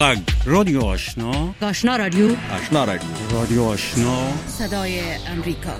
رادیو آشنا، آشنا رادیو، آشنا رادیو، رادیو آشنا، صدای امریکا.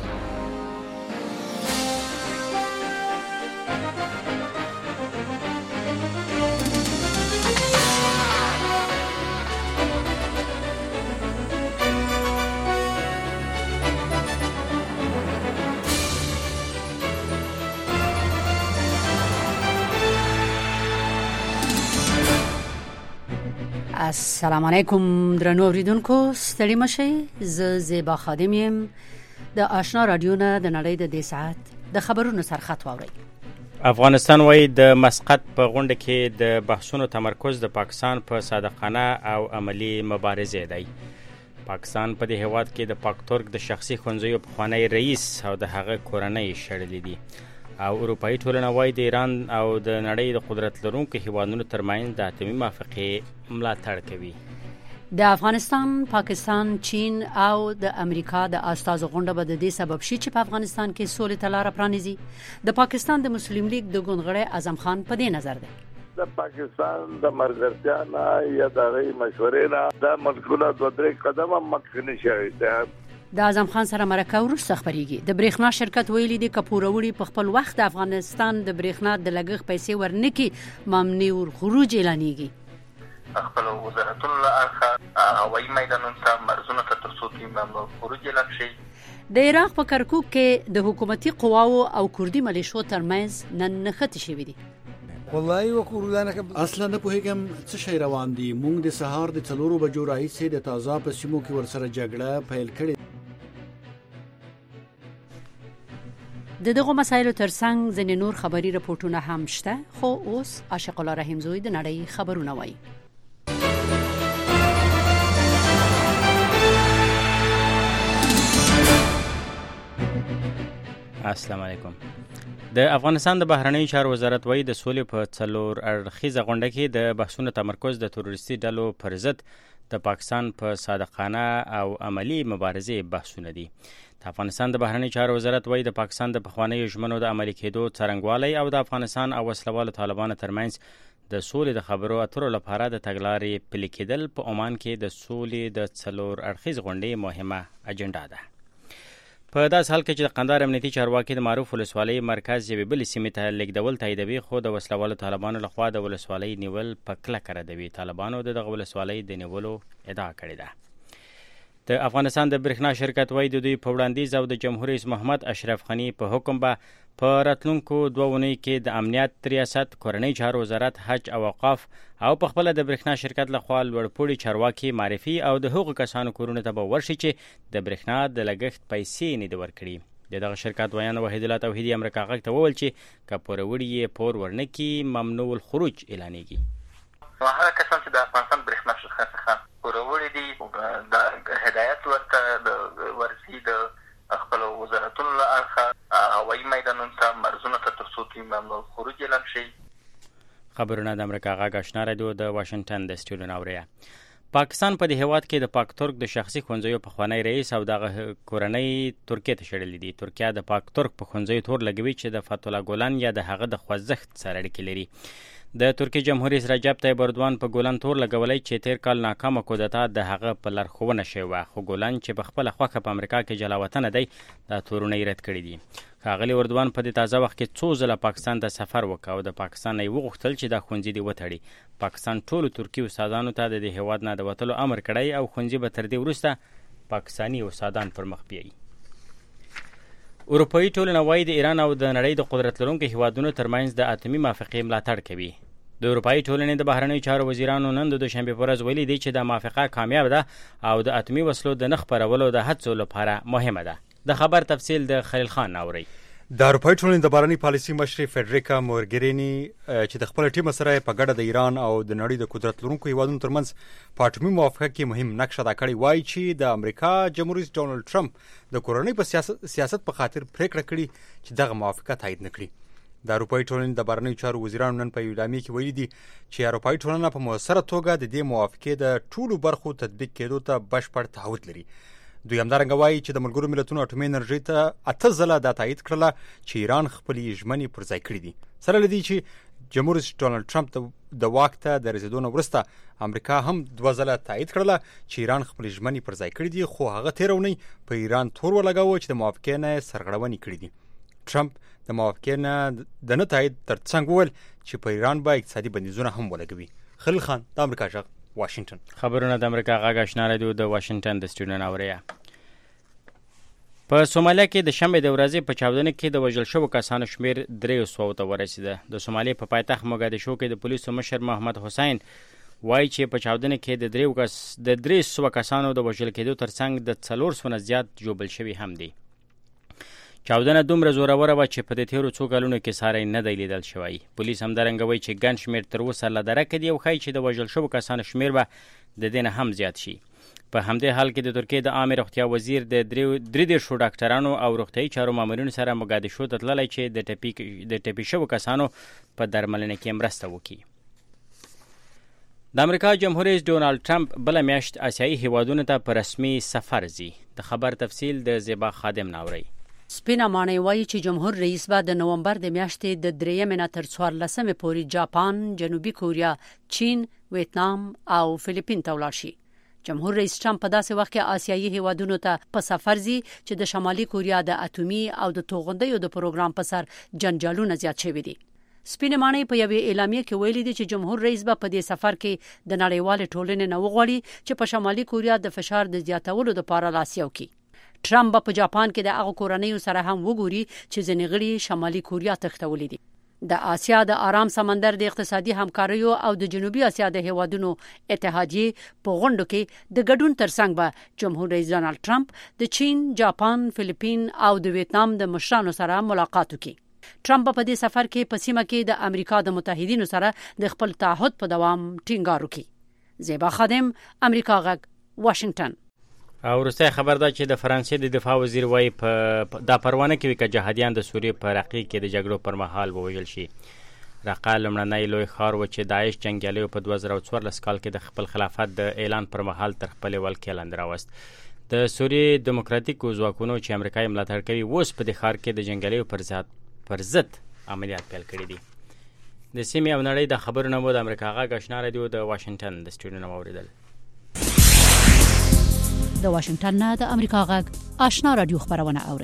السلام علیکم درنو اوریدونکو، ستړي مشئ. زه زیبا خادم یم د آشنا رادیو نه د نړۍ د دې ساعت د خبرونو سرخط واورئ. افغانستان وایي د مسقط په غونډه کې د بحثونو تمرکز د پاکستان په صادقانه او عملی مبارزه دی. پاکستان په دې هیواد کې د پاک ترک د شخصي ښوونځیو پخوانی رئیس او د هغه کورنۍ شړلې دي او اروپایي ټولنه وایي د ایران او د نړۍ د قدرت لرونکو هیوادونو ترمنځ د اتمي موافقې ملاتړ کوي. د افغانستان، پاکستان، چین او د امریکا د استازو غونډه به د دې سبب شي چې په افغانستان کې سولې ته لاره پرانیزي. د پاکستان د مسلم لیگ د ګوندغړی اعظم خان په دې نظر دی. د پاکستان د مرګرتیا نه یا د مشورې نه د ملکونه دوه درې قدمه مخکې نشي. د اعظم خان سره مرکه وروسته خبرېږي. د برېښنا شرکت ویلي دی که پوروړي په خپل وخت د افغانستان د برېښنا د لګښت پیسې ورنکي ممنوع الخروج اعلانېږي. خپل وزارتونو له اړخه هوایي میدانونو ته مرزونه ته تر څو ممنوع الخروج اعلان شي. د عراق په کرکوک کې د حکومتي قواو او کردي ملیشو ترمنځ نن نښتې شوې دي. والله وکورلانه اصلا نه پوهیږم څه شی روان دي. مونږ د سهار د 4 بجو راهیسې د تازه په سیمو کې ورسره جګړه پیل کړې. د دغه مسایلو ترڅنګ ځینې نور خبري رپورټونه هم شته، خو اوس عاشق الله رحیم زوی د نړۍ خبرونه وایي. السلام علیکم. د افغانستان د بهرنیو چارو وزارت وایي د سولې په 4 اړخیزه غونډه کې د بحثونو تمرکز د تروریستي ډلو پر ضد د پاکستان په صادقانه او عملی مبارزې بحثونه دي. د افغانستان د بهرنیو چارو وزارت وایي د پاکستان د پخوانیو ژمنو د عملي کېدو څرنګوالی او د افغانستان او وسلوالو طالبانو ترمنځ د سولې د خبرو اترو لپاره د تګلارې پلي کېدل په عمان کې د سولې د 4 اړخیز غونډې مهمه اجنډا ده. په داس حال کې چې د قندهار امنیتي چارواکي د معروف ولسوالۍ مرکز یوې بلې سیمې ته لیږدول تاییدوي، خو د وسلوالو طالبانو لخوا د ولسوالۍ نیول په کلکه ردوي. طالبانو د دغه ولسوالۍ د نیولو ادعا کړې ده. د افغانستان د برېښنا شرکت وایي د دوی په وړاندیز او د جمهور رئیس محمد اشرف غني په حکم به په راتلونکو 2 اونیو کې د امنیت ریاست، کورنۍ چارو وزارت، حج او اوقاف او په خپل د برېښنا شرکت لخوا لوړپوړي چارواکي معرفي او د هغو کسانو کورونو ته به ورشي چې د برېښنا د لګښت پیسې نه دي ورکړي. د دغه شرکت ویان وحید الله توحیدي امریکا غږ ته وویل چې که پوروړي یې پور ورنکي ممنوع الخروج اعلانېږي. هغه کسان چې د افغانستان برېښنا شرکت څخه پوروړي دي د هدایت ورته د ورسي د خپل وزارتونو له اړخه هوایي میدانونو ته مرزونه ته تر څو ممنوع الخروج اعلان شي. خبرونه د امریکا غږ آشنا رادیو د واشنگټن د سټوډیو نه اوري. پاکستان په دې هیواد کې د پاک ترک د شخصي ښوونځیو پخوانی رئیس او دغه کورنۍ ترکیې ته شړلې دي. ترکیه د پاک ترک په ښوونځیو تور لګوي چې د فتح الله ګولان یا د هغه د خوځښت سره اړیکې لري. د ترکیې جمهور رئیس رجب طیب اردوان په ګولان تور لګولای چې تیر کال ناکامه کودتا د هغه په لارښوونه شوې وه، خو ګولان چې په خپله خوښه په امریکا کې جلاوطنه دی دا تورونه یې رد کړي دي. ښاغلي اردوان په دې تازه وخت کې 2 ځله پاکستان ته سفر وکړ او د پاکستان نه یې وغوښتل چې دا ښوونځي دې وتړي. پاکستان ټولو ترکي استادانو ته د دې هیواد نه د وتلو امر کړی او ښوونځي به تر دې وروسته پاکستاني استادان پر مخ بیایي. اروپایي ټولنه وایي د ایران او د نړۍ د قدرت لرونکو هیوادونو ترمنځ د اتمي موافقې ملاتړ کوي. د اروپایي ټولنې د بهرنیو چارو وزیرانو نن د دوشنبې په ورځ ویلي دي چې د موافقه کامیاب ده او د اتمي وسلو د نه خپرولو د هڅو لپاره مهمه ده. د خبر تفصیل د خلیل خان اوري. د اروپایي ټولنې د بهرنۍ پالیسي مشري فدریکا مورګرینی چې د خپل ټیم سره په ګډه د ایران او د نړۍ د قدرت لرونکو هیوادونو ترمنځ په اتمي موافقه کې مهم نقش ادا کړی، وایي چې د امریکا جمهور رئیس ډونالد ټرمپ د کورنۍ په سیاست په خاطر پریکړه کړې چې دغه موافقه تایید نه کړي. د اروپایي ټولنې د بهرنیو چارو وزیرانو نن په اعلامیه کې ویلي دي چې اروپایي ټولنه په مؤثره توګه د دې موافقې د ټولو برخو تطبیق کېدو ته بشپړ تعهد لري. دوی همدارنګه وایي چې د ملګرو ملتونو اټومي انرژۍ ته 8 ځله دا تایید کړله چې ایران خپلې ژمنې پر ځای کړې دي. سره له دې چې جمهور رئیس ډونالد ټرمپ د واک ته د رسیدو وروسته امریکا هم 2 ځله تایید کړله چې ایران خپل ژمنې پر ځای کړې دي، خو هغه تیرونی په ایران تور ولګاوه چې د موافقې نه سرغړونې کړې دي. ټرمپ د موافقې نه د نه تایید ترڅنګ وویل چې په ایران به اقتصادي بندیزونه هم ولګوي. خلیل خان، د امریکا غږ، واشنگټن. خبرونه د امریکا غږ آشنا رادیو د واشنگټن د سټوډیو نه اوریا. په سومالیا کې د شنبې د ورځې په چاودنه کې د وژل شوو کسانو شمیر 300 ته ورسیده. د سومالیا په پایتخت موګادیشو کې د پولیسو مشر محمد حسین وایي چې په چاودنه کې د 300 کسانو د وژل کېدو ترڅنګ د 400 نه زیات جوړل شوي هم دي. چاودنه دومره زوروره وه چې په دې تیرو څو کلونو کې ساری نه دی لیدل شوی. پولیس همدارنګه وایي چې ګڼ شمیر تر اوسه له درکه دي او ښایي چې د وژل شوو کسانو شمیر به د دې نه هم زیات شي. په همدې حال کې د ترکیې د عامه روغتیا وزیر د 3 ډاکټرانو او روغتیايي چارو مامورینو سره موګادیشو ته تللی چې د ټپي شوو کسانو په درملنه کې مرسته وکړي. د امریکا جمهور رئیس ډونالد ټرمپ بله میاشت آسیایي هیوادونو ته په رسمي سفر ځي. د خبر تفصیل د زیبا خادم ناوري. سپینا مانی وایي چې جمهور رئیس به د نومبر د میاشتې د 3 نه تر 14 پورې جاپان، جنوبي کوریا، چین، ویتنام او فلیپین ته ولاړ شي. جمهور رئیس ټرمپ په داسې وخت کې آسیایي هیوادونو ته په سفر ځي چې د شمالي کوریا د اټومي او د توغندیو د پروګرام په سر جنجالونه زیات شوي دي. سپینه مانی په یوې اعلامیه کې ویلي دي چې جمهور رئیس به په دې سفر کې د نړیوال ټولنې نه وغواړي چې په شمالي کوریا د فشار د زیاتولو لپاره لاس یو کړي. ټرمپ په جاپان کې د هغه کورنیو سره هم وګوري چې ځینې غړي شمالي کوریا تښتولي دي. د آسیا د آرام سمندر د اقتصادي همکاریو او د جنوبي آسیا د هیوادونو اتحادیې په غونډو کې د ګډون ترڅنګ به جمهور رئیس ډونالد ټرمپ د چین، جاپان، فلیپین او د ویتنام د مشرانو سره ملاقات وکړي. ټرمپ په دې سفر کې په سیمه کې د امریکا د متحدینو سره د خپل تعهد په دوام ټینګار وکړي. زیبا خادم، امریکا غږ، واشنگټن. او وروستی خبر دا چې د فرانسې د دفاع وزیر وایي دا پروانه کوي که جهادیان د سوریې په رقه کې د جګړو پر مهال ووژل شي. رقه لومړنی لوی ښار و چې داعش جنګیالیو په 2014 کال کې د خپل خلافت د اعلان پر مهال تر خپلې ولکې لاندې راوست. د سوریې دیموکراتیکو ځواکونو چې امریکا یې ملاتړ کوي اوس په دې ښار کې د جنګیالیو پر ضد عملیات پیل کړي دي. د سیمې او نړۍ د خبرونه مو د امریکا غږ آشنا رادیو د واشنگټن د سټوډیو نه واورېدل. د واشنگټن نه د امریکا غږ آشنا رادیو خبرونه اوري.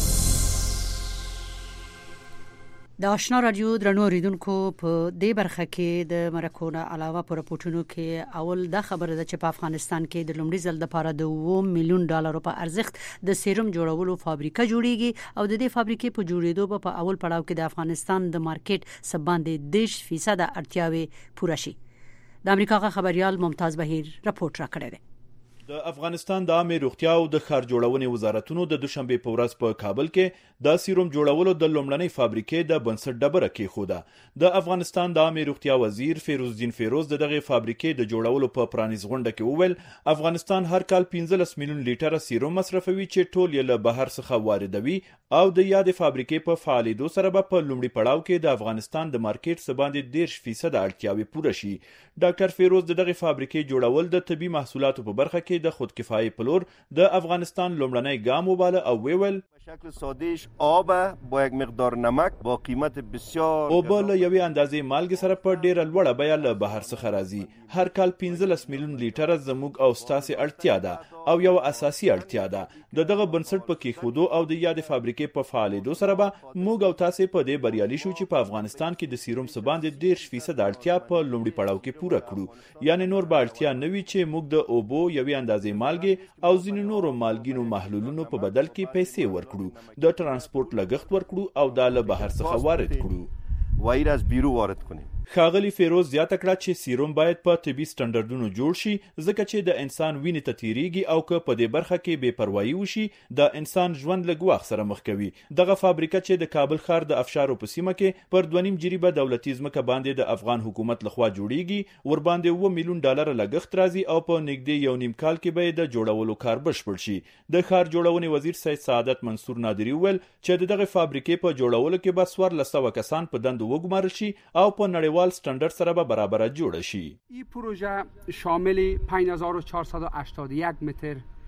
د آشنا رادیو درنو اوریدونکو په دې برخه کې د مرکونه علاوه پر راپورټونو کې اول دا خبره ده چې په افغانستان کې د لومړي ځل لپاره د $1 ملیون په ارزښت د سیروم جوړولو فابریکه جوړیږي او د دې فابریکې په جوړېدو په اول پړاو کې د افغانستان د مارکیټ سباندې 10% اړتیاوې پوره شي. د امریکا غږ خبريال ممتاز بهیر راپورټ راکړی دی. د افغانستان د عامه روغتیا او د ښار جوړونې وزارتونو د دوشنبه په ورځ په کابل کې د سیروم جوړولو د لومړنۍ فابریکې د بنسټ ډبره کېښوده. د افغانستان د عامه روغتیا وزیر فیروزدین فیروز د دغه فابریکې د جوړولو په پرانیز غونډه کې وویل افغانستان هر کال 15 میلیون لیټره سیروم مصرفوي چې ټول یې له بهر څخه واردوي او د یاد فابریکې په فعالیدو سره به په لومړي پړاو کې د افغانستان د مارکیټ سباندې 10% اړتیاوې پوره شي. ډاکټر فیروز دغه فابریکې جوړول د طبي محصولاتو په برخه کې د خودکفایي پلور د افغانستان لومړنی ګام وباله او ویل شکل سادهش آب با یک مقدار نمک با قیمت بسیار او بل یوې اندازې مالګې سره په ډیره لوړه بیه له بهر څخه راځي. هر کال 15 میلیون لیټره زموږ او ستاسې اړتیا ده او یو اساسي اړتیا ده. دغه بنسټ په کېښودو او د یاد فابریکې په فعالیدو سره به موږ او تاسې په دې بریالي شو چې په افغانستان کې د سیروم سباندې 10% اړتیا په لومړي پړاو کې پوره کړو. یعنی نور به اړتیا نه وي چې موږ د اوبو یوې اندازې مالګې او ځینو نورو مالګینو محلولونو په بدل کې پیسې ورکړو، د ترانسپورت لګښت ورکړو او دا له بهر څخه وارد کړو. وایي از بیرون وارد کنیم. ښاغلي فیروز زیاته کړه چې سیروم باید په طبي سټنډردونو جوړ شي ځکه چې د انسان وینې ته تیریږي او که په دې برخه کې بې پروایي وشي د انسان ژوند له ګواښ سره مخ کوي. دغه فابریکه چې د کابل ښار د افشارو په سیمه کې پر 2.5 جریبه دولتي ځمکه باندې د افغان حکومت لخوا جوړیږي ورباندې $1 میلیون لګښت راځي او په نږدې 1.5 کال کې به د جوړولو کار بشپړ شي. د ښار جوړونې وزیر سید سعادت منصور نادری ویل چې دغه فابریکې په جوړولو کې به 1400 کسان په دندو وګمارل شي او په نړیوال استاندارد سره به برابر جوړ شي. این پروژه شامل 5481 متر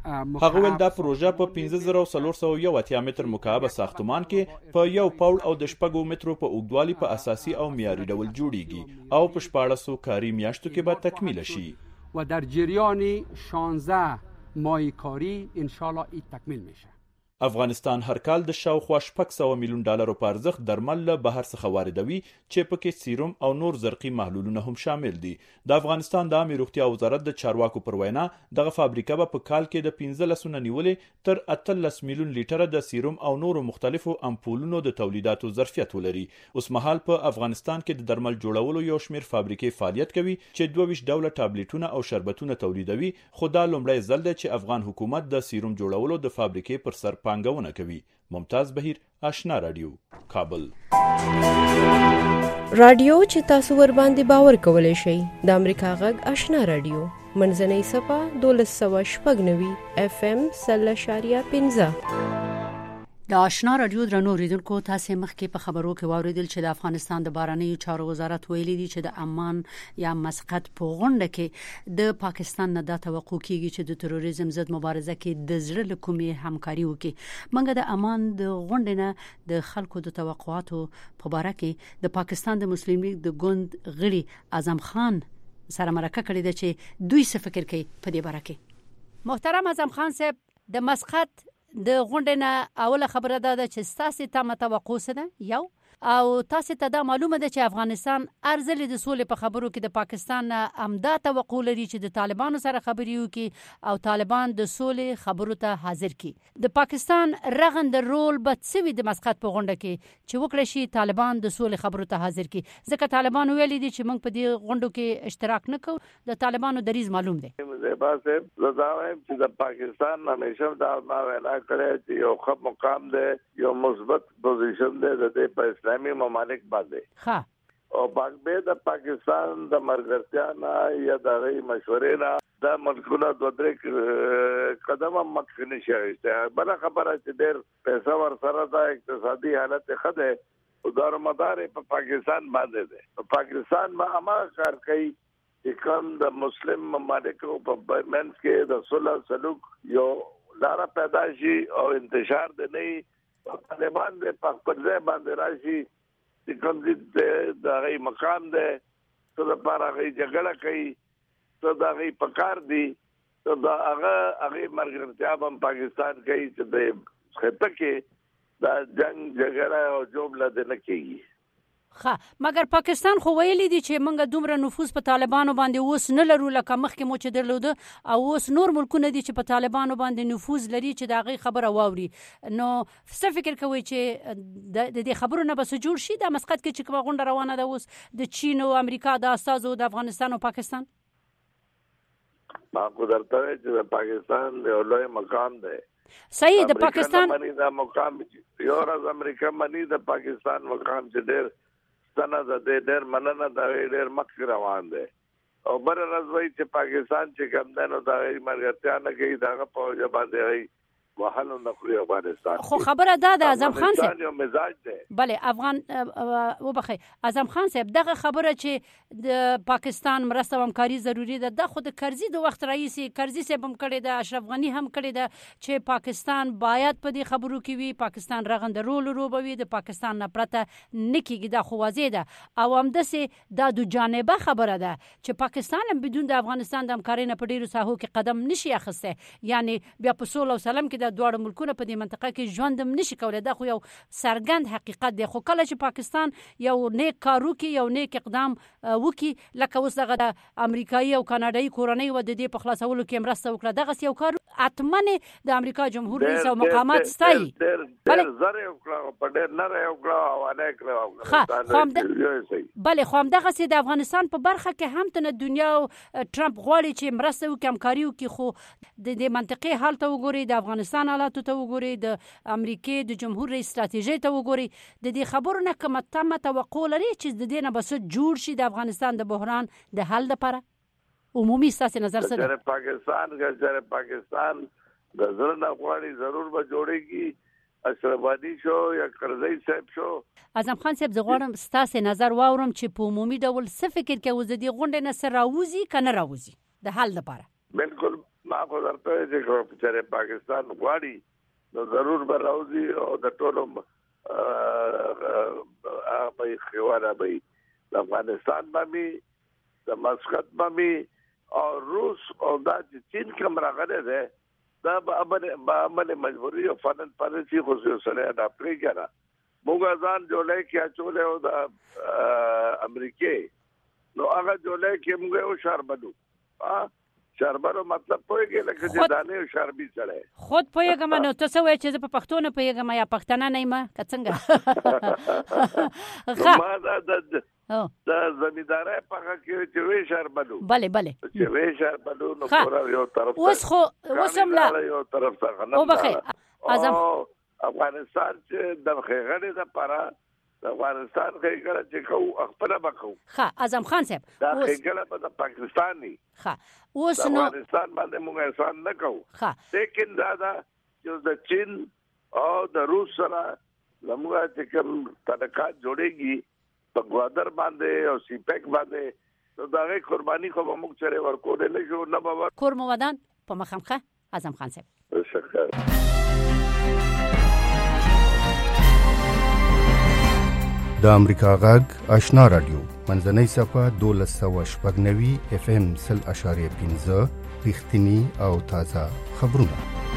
هغه ول دا پروژه په 15381 متر مکعب ساختمان کې په 1 پاوړ او د 6 مترو په اوږدوالي په اساسي او معیاري ډول جوړیږي او په 1400 کاري میاشتو کې به تکمیل شي و در جریان 16 ماه کاری ان شاء الله این تکمیل میشه. افغانستان هر کال د شاوخوا 600 میلیون ډالرو په ارزښت درمل له بهر څخه واردوي چې پکې سیروم او نور زرقي محلولونه هم شامل دي. د افغانستان د عامه روغتیا وزارت د چارواکو پر وینا دغه فابریکه به په کال کې د 15 نیولې تر 18 میلیون لیټره د سیروم او نور مختلفو امپولونو د تولیداتو ظرفیت ولري. اوس مهال په افغانستان کې د درمل جوړولو یو شمیر فابریکې فعالیت کوي چې 22 ډوله ټابلیټونه او شربتونه تولیدوي، خو دا لومړی ځل دی چې افغان حکومت د سیروم جوړولو د فابریکې پر سر پانګونه کوي. ممتاز بهیر، آشنا رادیو، کابل. رادیو چې تاسو ور باندې باور کولای شئ د امریکا غږ آشنا رادیو منځنۍ صفه 1290 FM 0.15. د آشنا رادیو درنو اوریدونکو، تاسو مخکې په خبرو کې واوریدل چې د افغانستان د بهرنیو چارو وزارت ویلي دی چې د امان یا مسقط په غونډه کې د پاکستان نه د توقع کیږي چې د تروریزم ضد مبارزه کې د زړه له کومې همکاري وکړي. منګه د امان د غونډې نه د خلکو د توقعاتو په اړه کې د پاکستان د مسلم لیگ د ګوند غړي اعظم خان سره مرکه کړې ده چې دوی څه فکر کوي په دې اړه کې. محترم اعظم خان صاحب، د مسقط د غونډې نه اوله خبره ده چې تاسو ته متوقع ده یو او تاسو ته دا معلومه ده چې افغانستان ارزل د سولې په خبرو کې د پاکستان امدا توقع لري چې د طالبانو سره خبرې وکړي او طالبان د سولې خبرو ته حاضر کړي. د پاکستان رغند رول به څه د مسقط په غونډه کې چې وکړي شي طالبان د سولې خبرو ته حاضر کړي، ځکه طالبان ویلي دي چې موږ په دې غونډو کې اشتراک نه کوو. د طالبانو دریز معلوم دی. زباسه زداویم چې د پاکستان همیشه دا وینا کړې چې یو خپ مقام دی، یو مثبت پوزیشن دی د په اسلامي ممالک باندې او باغبه د پاکستان د مرګرتیا نه یا د مشورې نه د ملکونه د درې قدمه مخکې نشي. بل خبره چې ډېر پیسې ورسره د اقتصادي حالت خده او دارمدار په پاکستان باندې دی. په پاکستان ما امر کار کوي چې کوم د مسلم ممالکو په منځ کې د صلح سلوک یو لاره پیدا شي او انتشار د نه طالبان د پاکستان باندې راشي چې کوم دې د غي مقام ده ته د پاره غي جګړه کوي ته د غي پکار دي ته د هغه مرګرتیا په پاکستان کوي چې د خطه کې د جنگ جګړه او جوړه د نه کوي. مګر پاکستان خو ویلي دي چې موږ دومره نفوذ په طالبانو باندې اوس نه لرو لکه مخکې مو چې درلوده او اوس نور ملکونه دي چې په طالبانو باندې نفوذ لري چې دا غي خبره واوري. نو څه فکر کوي چې د دې خبرو نه بس جوړ شي د مسقط کې چې کومه غونډه روانه ده اوس د چین او امریکا د استازو د افغانستان او پاکستان؟ ما کو درته چې د پاکستان د لوی مقام ده صحیح. د پاکستان منی دا مقام یو ورځ امریکا منی د پاکستان مقام چې ډېر ستنه ده ډېر مننه دا ډېر مخ روان دی او بر راځوي چې پاکستان چې کوم دنو دا مرګتیا نه کوي دا په وجه باندې وحلو نخري افغانستان. خو خبره دا د اعظم خان صاحب یو مزاج دی. بله افغان وبخي اعظم خان صاحب دغه خبره چې د پاکستان مرسته او همکاري ضروری ده د خود کرزي د وخت رئیس کرزي صاحب هم کړی ده، اشرف غنی هم کړی ده چې پاکستان باید په دې خبرو کې وي، پاکستان رغند رول روبوي، د پاکستان نه پرته نکیږي دا خو واضح ده او همدسه دا دو جانبه خبره ده چې پاکستان هم بدون د افغانستان د همکاري نه په ډیرو ساحو کې قدم نشي اخیسته. یعنی بیا په صلح او سلام کې د دوه ملکونه په دې منطقه کې ژوند نشي کولای. دا خو یو سرګند حقیقت دی. خو کله چې پاکستان یو نیک کار وکي، یو نیک اقدام وکي، لکه اوس دغه د امریکایي او کاناډایي کورنۍ و د دې په خلاصولو کې مرسته وکړه، دغه یو کار اتمنه د امریکا جمهور رئیس او مقامات ستایي. بله زره وکړه په ډېر نه وکړه او نه کړه. بله خو هم دغه د افغانستان په برخه کې هم ته دنیا ټرمپ غواړي چې مرسته وکړي، همکاري وکړي، خو د منطقې حالت وګوري، د افغانستان حالت ته وګوري، د امریکای د جمهور رئیس ستراتیژي ته وګوري، د دې خبرو نه کومه تمه توقع لري چې د دې نه بس جوړ شي د افغانستان د بحران د حل لپاره؟ عمومي ستاسو نظر څه دی؟ پاکستان د زړه نه غواړي ضرور به جوړيږي، اشرف غنی شو یا کرزی صاحب شو. اعظم خان صاحب زه غواړم ستاسو نظر واورم چې په عمومي ډول څه فکر کوي د دې غونډې نه سره راوځي کنه راوځي د حل لپاره؟ بالکل ما خو درته چې چې پاکستان غواړي نو ضرور به راوځي او د ټولو په خواله به د افغانستان باندې د مسقط باندې او روس او دا چې چین کوم راغلی دی دا به عمل مجبوري او فنن پالیسي خصوصي سره اډاپټ کړي. موږ ځان جولای کې اچولې او د امریکای نو هغه جولای کې موږ یو شربلو شربلو مطلب پوهیږي لکه چې دانه او شربي سره خود پوهیږم نو تاسو وایئ چې په پښتو نه پوهیږم یا پښتانه نه یم که څنګه ما دا زمیندارای په کې چې وې شربلو بله چې وې شربلو نو پورا یو طرف اوس هم لا یو طرف څنګه او بخیر افغانستان چې د خېغړې لپاره د افغانستان خېګړه چې کو خپل بکو اعظم خان صاحب دا خېګړه په پاکستاني اوس نو افغانستان باندې موږ احسان نه کوو لیکن دا چې د چین او د روس سره زموږ چې کوم تعلقات جوړيږي په ګوادر باندې او سیپیک باندې نو دا غي قرباني خو موږ سره ورکول نه شو نه به کور مو ودان په مخمخه اعظم خان صاحب شکر. د امریکا غږ آشنا رادیو منځنۍ صفه 1290 FM 0.5 رښتینی او تازه خبرونه.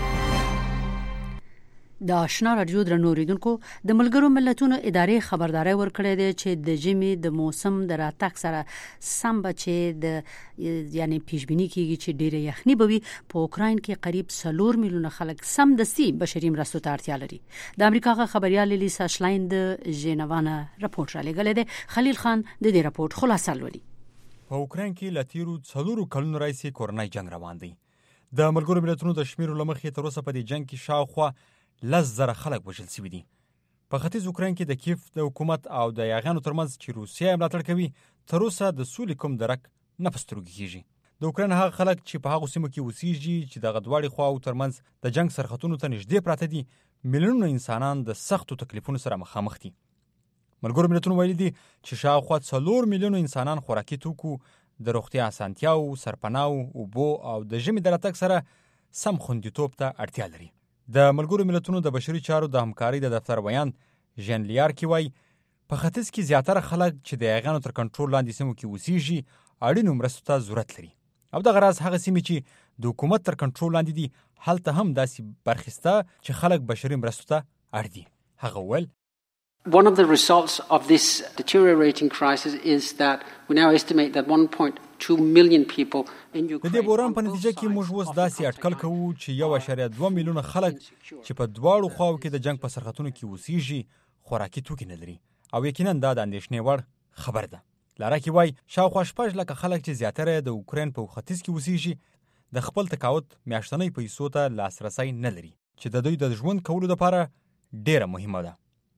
د آشنا رادیو درنوریدونکو د ملګرو ملتونو ادارې خبرداري ورکړې ده چې د ژمي د موسم د راتګ سره سم بچي د یعنی پیشبینی کیږي چې ډېر یخني بوي په اوکراین کې قریب 4 میلیونه خلک سم دسي بشري مرستو ته اړتیا لري. د امریکا خبريال لیسا شلاین د ژنیوا راپورټ را لګلې ده. خلیل خان د دې راپورټ خلاصه لولي. په اوکراین کې لاتیرو 4 کلونو راځي کورنۍ جنگ روان دی. د ملګرو ملتونو د شمیرو لمخې تر اوسه په دې جنگ کې شاوخوا 10,000 خلک وژل شوي دي. په ختیځ اوکراین کې د کیف د حکومت او د یاغانو ترمنځ چې روسیه ملاتړ کوي تر اوسه د سولې کوم درک نه پسترګي کیږي. د اوکراین هغه خلک چې په هغه سیمو کې اوسېږي چې د غدواړي خواو ترمنځ د جنگ سرحدونو ته نږدې پراته دي میلیونونه انسانان د سختو تکلیفونو سره مخامخ دي. ملګرو ملتونو ویلي دي چې شاوخوا 4 میلیونه انسانان خوراکي توکو د روغتیا اسانتیاو سرپناو اوبو او د ژمي د راتګ سره سم خوندیتوب ته اړتیا لري. د ملګرو ملتونو د بشري چارو د همکارۍ د دفتر بیان ژن لیار کی وای په ختیځ کې زیاتره خلک چې د یاغانو تر کنټرول لاندې سیمو کې اوسېږي اړینو مرستو ته ضرورت لري او د غراض هغه سیمې چې د حکومت تر کنټرول لاندې دي هلته هم داسې برخسته چې خلک بشري مرستو ته اړ دي. هغه ول One of the results of this deteriorating crisis is that we now estimate that 1.2 million people in Ukraine. د دې بوران په نتیجه کې موږ اوس داسې اټکل کوو چې 1.2 میلیونه خلک چې په دواړو خواو کې د جنگ په سرحدونو کې اوسېږي خوراکي توکي نه لري او یقینا دا د اندېښنې وړ خبر ده. لاره کې وای شاوخوا 6 لکه خلک چې زیاتره د اوکراین په ختیځ کې اوسېږي د خپل تقاعد میاشتنۍ پیسو ته لاسرسي نه لري چې د دوی د ژوند کولو لپاره ډېره مهمه ده.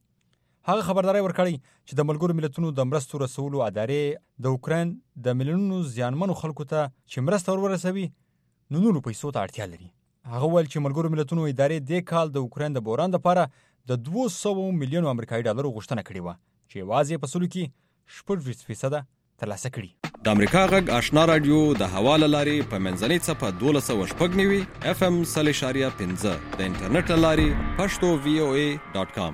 هغه خبرداري ورکړی چې د ملګرو ملتونو د مرستو رسولو ادارې د اوکراین د میلیونونو زیانمنو خلکو ته چې مرسته ورسوي نونو پیسو ته اړتیا لري. هغه ویل چې ملګرو ملتونو ادارې د کال د اوکراین د بوران لپاره د 200 میلیونو امریکایي ډالرو غوښتنه کړې و چې واځي په سلو کې 4% ترلاسه کړي. د امریکا غږ آشنا رادیو د حواله لاري په منځنۍ صفه 1290 FM 0.5 د انټرنیټ لاري pashto.voa.com.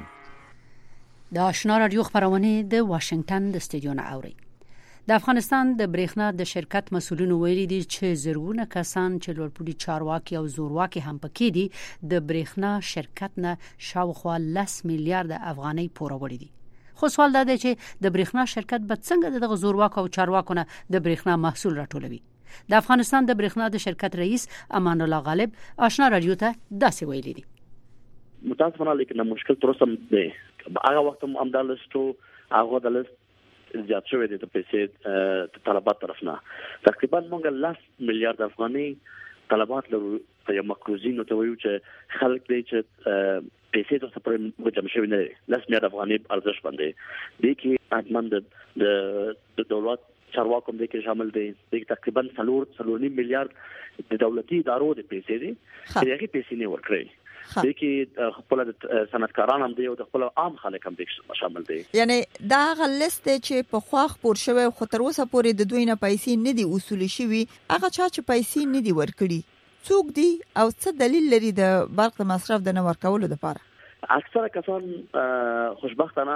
د آشنا رادیو خبرونه د واشنگټن د استودیو نه اوري. د افغانستان د برېښنا د شرکت مسولینو ویلي دي چې زرګونه کسان چې لوړپوړي چارواکي او زورواکي هم پکې دي د برېښنا شرکت نه شاوخوا 10 میلیارډ افغانۍ پور وړي دي. خو سوال دا دی چې د برېښنا شرکت به څنګه دغه زورواکو او چارواکو نه د برېښنا محصول راټولوي. د افغانستان د برېښنا د شرکت رئیس امان الله غالب آشنا رادیو ته داسې ویلي دي. متاسفانه لیکن مشکل تر اوسه دی. هغه وخت هم امدالستو هغه د لست زیات شوی دی د پیسې طلبات طرف نه تقریبا موږ 10 میلیارډ افغانۍ طلبات لرو په یو مکروزینو ته وایو چې خلک دې چې پیسې د سپریم وجم شوی نه 10 میلیارډ افغانۍ ارزښت باندې دي کې حتمان د دولت چارواکو دې کې شامل دي د تقریبا 3 میلیارډ د دولتي ادارو د پیسې دي چې هغه پیسې نه ورکړي دي کې خپل صنعتکاران هم دي او د خپل عام خلک هم دي شامل دي. یعنی دا غلست چې په خواخ پور شوی خو تر اوسه پورې د دوی نه پیسې نه دي وصول شوی هغه چا چې پیسې نه دي ورکړي څوک دي او څه دلیل لري د برق د مصرف د نه ورکولو لپاره؟ اکثره کسان خوشبختانه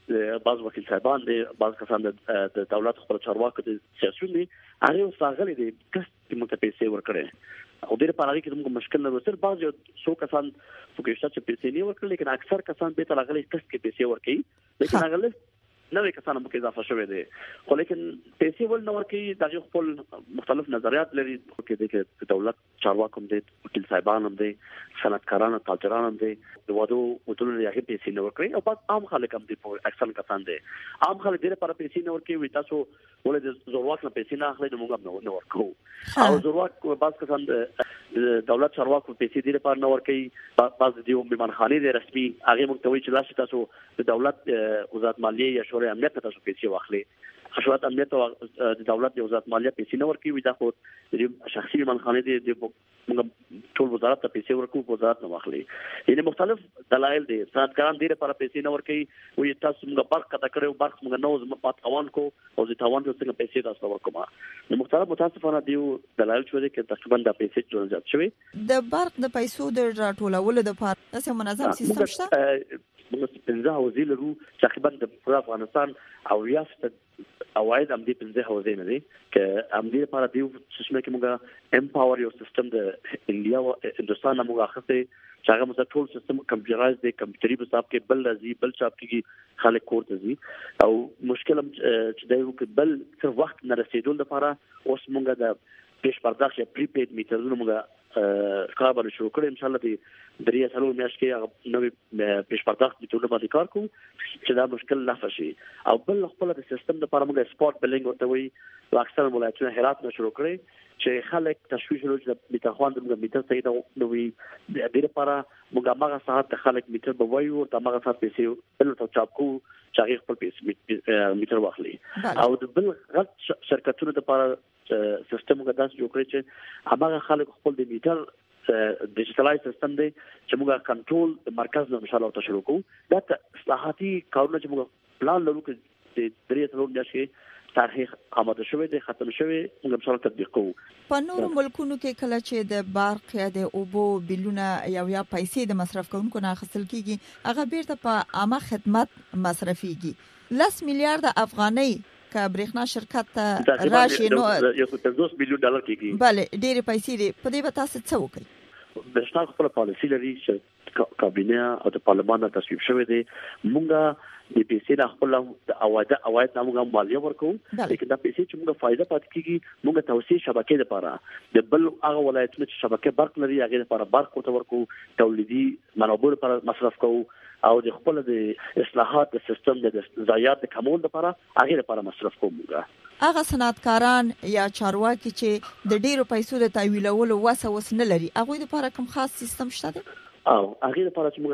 بعض وکیل صاحبان دي، بعض کسان د دولت خپل چارواکو دي، سیاسيون دي، هغه وساغلي دي کس چې موږ ته پیسې ورکړي او ډېر په هغه کې موږ مشکل نه وسر. بعض یو څو کسان فوکس چې پیسې نه ورکړي، لیکن اکثر کسان به تل هغه کس کې پیسې ورکړي، لیکن هغه نوې کسان هم کې اضافه شوی دي. خو لیکن پیسې ول نه ورکړي، دا خپل مختلف نظریات لري چې د دولت چارواکو دي، وکیل صاحبان هم دي، صنعتکاران او تاجران هم دي، د وادو وټول یې پیسې نه ورکړي. او بعض عام خلک هم دي، اکثر کسان دي عام خلک ډېر پر پیسې نه ورکړي، وي تاسو ولې د زورواک نه پیسې نه اخلي، نو موږ نه ورکو. او زورواک بعض کسان د دولت چارواکو پیسې ډېر پر نه ورکړي، بعض دي میمانخانه دي رسمي، هغه موږ ته وایي چې لاس تاسو د دولت وزارت مالیه یا شورای امنیت تاسو پیسې واخلي. شورای امنیت او د دولت د وزارت مالیه پیسې نه ورکوي، دا خو د شخصي میمانخانه دي، د ټول وزارت ته پیسې ورکوي، وزارت نه واخلي. یعنی مختلف دلایل دي. صنعتکاران ډېر پر پیسې نه ورکوي، وي تاسو موږ برق کته کړو، برق موږ نو زما پاتوان کو او د تاوان څخه پیسې تاسو ورکوم. نو مختلف متاسفانه دی دلایل شوی چې تقریبا د پیسې جوړ جات شوی. د برق د پیسو د راټولولو لپاره څه منظم سیستم شته؟ موږ پنځه حوزې لرو تقریبا د افغانستان او ریاست اواید هم دې پنځه حوزې نه دي چې هم دې لپاره دی چې موږ امپاور یو سیستم د انډیا او هندستان موږ اخته چې هغه موږ ټول سیستم کمپیوټرایز دی، کمپیوټري په حساب کې بل راځي، بل چاپ کېږي، خلک کوړه ځي. او مشکل چې دی چې بل څه وخت نه رسیدول لپاره اوس موږ د پیش پرداخت یا پریپیډ میټرونه موږ کار باندې شروع کړی. ان شاء الله د درې سالو میاشت کې نوې پیش پرداخت میټرونه باندې کار کوو چې دا مشکل نه شي. او بل خپل د سیستم لپاره موږ سپورت بلینګ ورته وایي، او اکثر ولایتونه هرات نه شروع کړی چې خلک تشویش لري چې میټر خوان د میټر څخه نو وي د دې لپاره موږ هغه ساعت خلک میټر به وایو او هغه ساعت پیسې بل ته چاپ کوو چې هغه خپل پیسې میټر واخلي. او د بل غټ شرکتونو لپاره سیستم موږ داسې جوړ کړی چې هغه خلک خپل د میټر ډیجیټلایز سیستم دی چې موږ کنټرول د مرکز نه ان شاء الله تشریح کوو. دا اصلاحاتي کارونه چې موږ پلان لرو چې د درې سالو میاشتې تاریخ آماده شوی دی، ختم شوی، موږ ان شاء الله تطبیق کوو. په نورو ملکونو کې کله چې د برق یا د اوبو بلونه یا پیسې د مصرف کوونکو نه اخیستل کیږي، هغه بیرته په عامه خدمت مصرفيږي. 10 میلیارډ افغانۍ که برېښنا شرکت ته راشي نو یو $50 میلیون کېږي. بله ډېرې پیسې دي. په دې به تاسو څه وکړئ؟ برېښنا خپل پالیسي لري چې کابینه او د پارلمان تصویب شوی دی. موږ د پیسې د خپل اواید موږ مالیه ورکوو، لیکن دا پیسې چې موږ فائدہ پات کیږي موږ توسيع شبکې لپاره د بل هغه ولایتونو چې شبکې برق لري هغه لپاره برق ورکوو، تولیدي منابع لپاره مصرف کوو، او د خپل د اصلاحات د سیستم د ضایعات د کمول لپاره هغه لپاره مصرف کوو. هغه صنعتکاران یا چارواکي چې د ډیرو پیسو د تحویلولو وسه نه لري، هغه لپاره کوم خاص سیستم شته دی؟ او هغه لپاره چې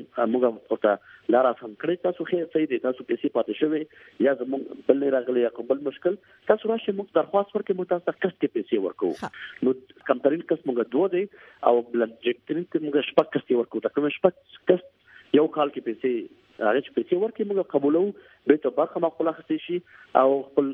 موږ ورته لار سم کړی، تاسو خیر صحیح دي، تاسو پیسې پاتې شوي یا زموږ بل راغلي یا بل مشکل، تاسو راشي موږ درخواست ورکړو، موږ تاسو کس کې پیسې ورکوو. نو کمترین کس موږ 2 دی او بل جکترین کې موږ شپږ کس ورکوو. تقریبا شپږ کس یو کال کې پیسې هغه چې پیسې ورکړي موږ قبولو، به ته برخه مخوله خسته شي او خپل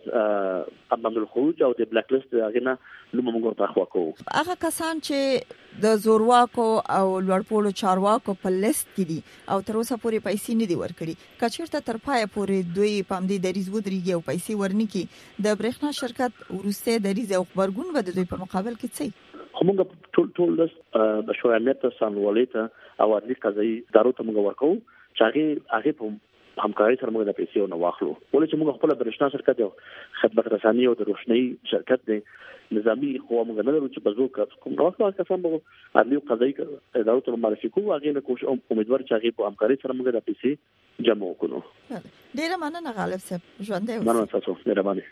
امام الخروج او د بلاک لیست هغه نه نو موږ ورته خوا کوو. هغه کسان چې د زورواکو او لوړپوړو چارواکو په لیست کې دي او تر اوسه پورې پیسې نه دي ورکړي، کچیرته تر پای پورې دوی پام دي دریز ودرېږي او پیسې ورنکي، د برېښنا شرکت ورسته دریز او خبرګون به د دوی په مقابل کې څه؟ موږ ټول د شورای امنیت سانولیته او عدلي قضایي ادارو ته موږ ورکوو چې هغه په همکاري سره موږ د پیسې نه واخلو. ولې چې موږ خپل برېښنا شرکت یو خدمت رساني او د روشنايي شرکت دی، نظامی خو موږ نه لرو چې بزو کوم راځو کسان به عدلي قضایي ادارو ته معرفي کوو. هغه نه کوم امیدوار چې هغه په همکاري سره موږ د پیسې جمع وکړو. ډیره مننه غالب صاحب، ژوندې اوسئ. مننه تاسو، مهرباني.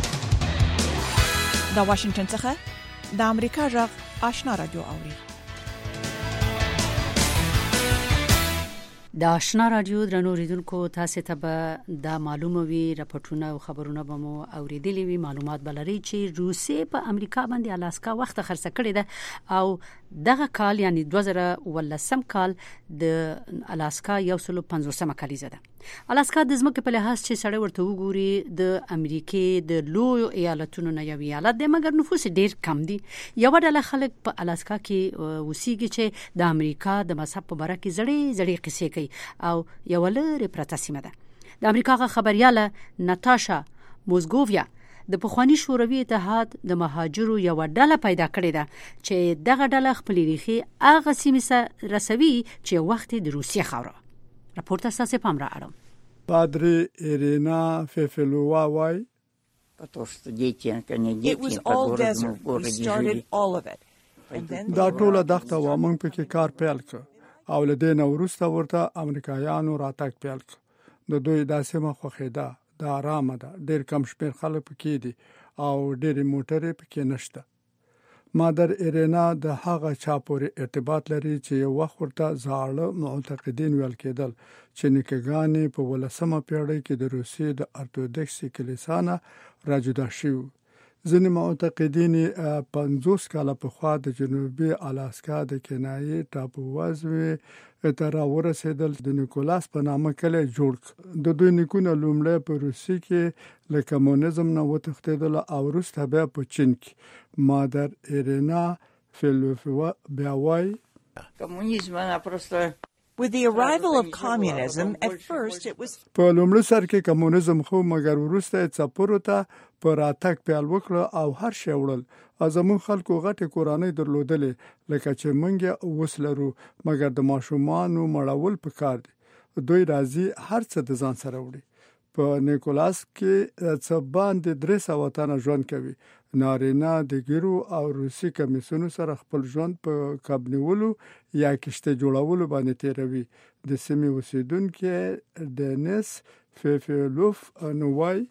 دا واشنگټن څخه د امریکا غږ آشنا رادیو اوري. د آشنا رادیو درنو ریدونکو، تاسو ته به دا معلومه وي، راپورټونه او خبرونه به مو اوریدلي وي، معلومات بلري چې روسي په امریکا باندې الاسکا وخت خرڅ کړی ده او دغه کال یعنی 2019 کال د الاسکا 150 کالیزه ده. الاسکا د ځمکې په لحاظ چې سړی ورته وګوري د امریکای د لوی ایالتونو نه یو ایالت دی، مګر نفوس ډیر کم دی. یو ډله خلک په الاسکا کې وسیږي چې د امریکا د مذهب په اړه کې زړې قصې کوي او یو لري پرته سیمه ده. د امریکا خبرياله ناتاشا موزګوویا د پخوانی شوروي اتحاد د مهاجرو یو ډله پیدا کړې ده چې دغه ډله خپل ریخي هغه سیمه سره رسوي چې وخت د روسیې خاوره. راپورټ اساسه پام را اړم. Padre Irina Fefelova وای It was all desert. We started all of it. دا ټوله دښته و موږ پکې کار پیل کړ او له دې نه وروسته ورته امریکایانو راتګ پیل کړ. د دوی داسې مخخېده د آرامه ده، ډېر کم شمېر خلک پکې دي او ډېرې موټرې پکې نشته. مادر ایرینا د هغه چا پورې ارتباط لري چې یو وخت ورته زاړه معتقدین ویل کېدل چې نیکګانې په 18مه پیړۍ کې د روسیې د ارتودکسي کلیسا نه راجدا شوي. ځینې معتقدین 50 کاله پخوا د جنوبي الاسکا د کنایي ټاپووزمې ته راورسېدل. د نیکولاس په نامه کلی جوړ. د دوی نیکونه لومړی په روسیې کې له کمونیزم نه وتښتېدل او وروسته بیا په چین کې. مادر ایرینا فیلوفوا بیا وایي With the arrival of communism, at first it was په لومړي سر کې کمونیزم خو مګر وروسته څپورو ته په راتګ پیل وکړ او هر شی وړل. زموږ خلکو غټه کورانۍ درلودلې لکه چې موږ اوس لرو، مګر د ماشومانو مړول پکار دي. دوی راځي هر څه د ځان سره وړي. په نیکولاس کې څه باندې 300 تنه ژوند کوي. نارینه د ګیرو او روسي کمیسونو سره خپل ژوند په کابنیولو یا کشته جوړولو باندې تیروي. د سیمې اوسیدونکو دنیس فیفلوف نوای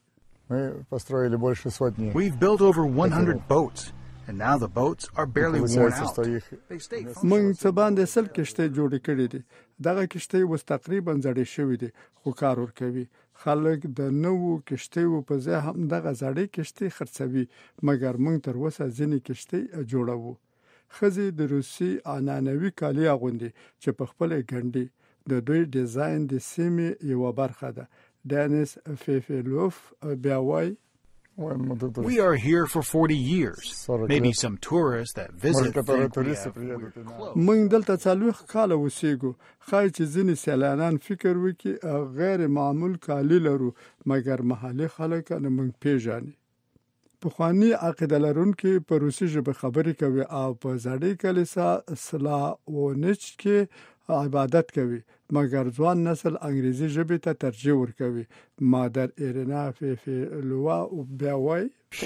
We've built over 100 boats and now the boats are barely worn out. موږ څه باندې 100 کشته جوړ کړې دي. دغه کشته اوس تقریبا زړې شوې دي خو کار ورکوي. خلک د نوو کشته په ځای هم دغه زړې کشته خرڅوي، مګر موږ تر اوسه ځینې کشته جوړوو. خزي د روسي عنعنوي کالي اغوندي چې په خپل ګنډي. د دوی ډیزاین د سیمې یو برخه ده. دانیس فیفلوف بیا وایي We are here for 40 years. Maybe some tourists that visit think we have. موږ دلته 40 کاله اوسېږو. خای چې ځینې سیلانیان فکر وکړي غیر معمول کالی لرو، مګر محلي خلک نه موږ پیژني. پخوانی عقیده لرونکي په روسي ژبه خبرې کوي او په زړې کلیسا سلاونیچ کې عبادت کوي، مګر ځوان نسل انګریزي ژبې ته ترجیح ورکوي. مادر ایرینا فیفلوا بیا وایي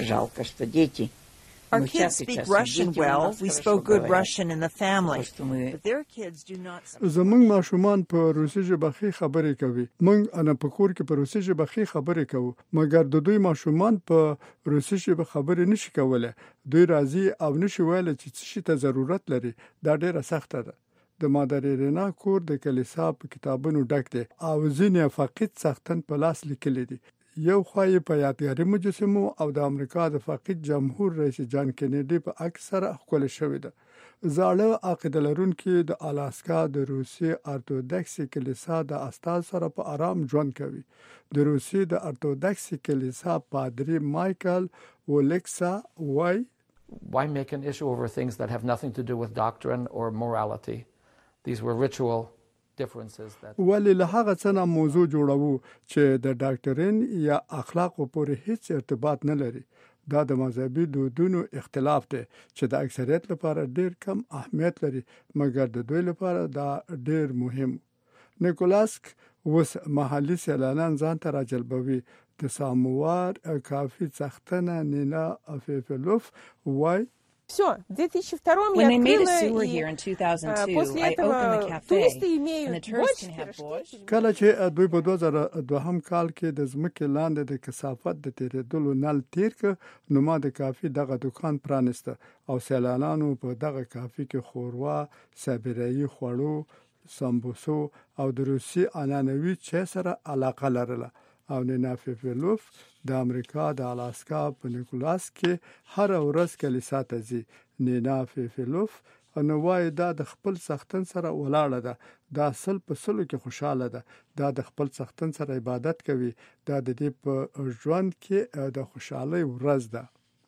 Our kids speak Russian well. We spoke good Russian in the family. But their kids do not. زموږ ماشومان په روسي ژبه خبرې کوي. موږ انا په کور کې په روسي ژبه خبرې کوو، مګر د دوی ماشومان په روسي ژبه خبرې نشي کولای. دوی راځي او نشي ویل چې څه شي ته ضرورت لري. دا ډیره سخته ده. د مادر ایرینا کور د کلیسا په کتابونو ډک دی او ځینې فقید سختن په لاس لیکل دي. یو خواهی په یادګاري مجسمو او د امریکا د فقید جمهور رئیس جان کینیډي په اکثر خپل شوې ده. زاړه عقیده لرونکي د الاسکا د روسي ارتودکسي کلیسا د استاد سره په آرام ژوند کوي. د روسي د ارتودکسي کلیسا پادری مایکل ولیکسا وای Why make an issue over things that have nothing to do with doctrine or morality? These were ritual differences that ولی له هغه څه نه موضوع جوړوو چې د ډاکټرین یا اخلاقو پورې هیڅ ارتباط نه لري. دا د مذهبي دودونو اختلاف دی چې د اکثریت لپاره ډیر کم اهمیت لري، مګر د دوی لپاره دا ډیر مهم. نیکولاسک اوس محلي سیلانیان ځان ته راجلبوي. د ساموار کافي څښتنه نینا فیفلوف وای Все, в 2002 When they made a открыла sewer и here in 2002, после I этого opened the cafe, туристы and the имеют tourists больше can have пирожки. کله چې دوی په 2002 کال کې د ځمکې لاندې د کثافت د تیرېدلو نل تیر ک نو ما د کافي دغه دکان پرانسته او سیلانیانو په دغه کافي کې خوروا، سابیرایي خوړو، سمبوسو او د روسي عنعنوي چای سره علاقه لرله. او نینا فیفلوف د امریکا د الاسکا په نیکولاس کې هر ورځ کلیسا ته ځي. نینا فیفلوف نو وای دا د خپل سختن سره ولاړه ده، دا اصل په سلو کې خوشاله ده، دا د خپل سختن سره عبادت کوي، دا د دې په ژوند کې د خوشحالي ورځ ده.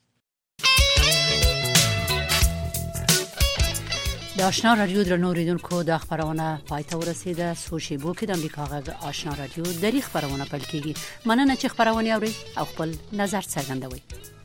د آشنا رادیو درنو ریدونکو د خبرونه پایته ورسیده. سوشیبو کې د امریکا غږ آشنا رادیو د خبرونه پیل کیږي. مننه چې خبرونه اوري او خپل نظر څرګندوي.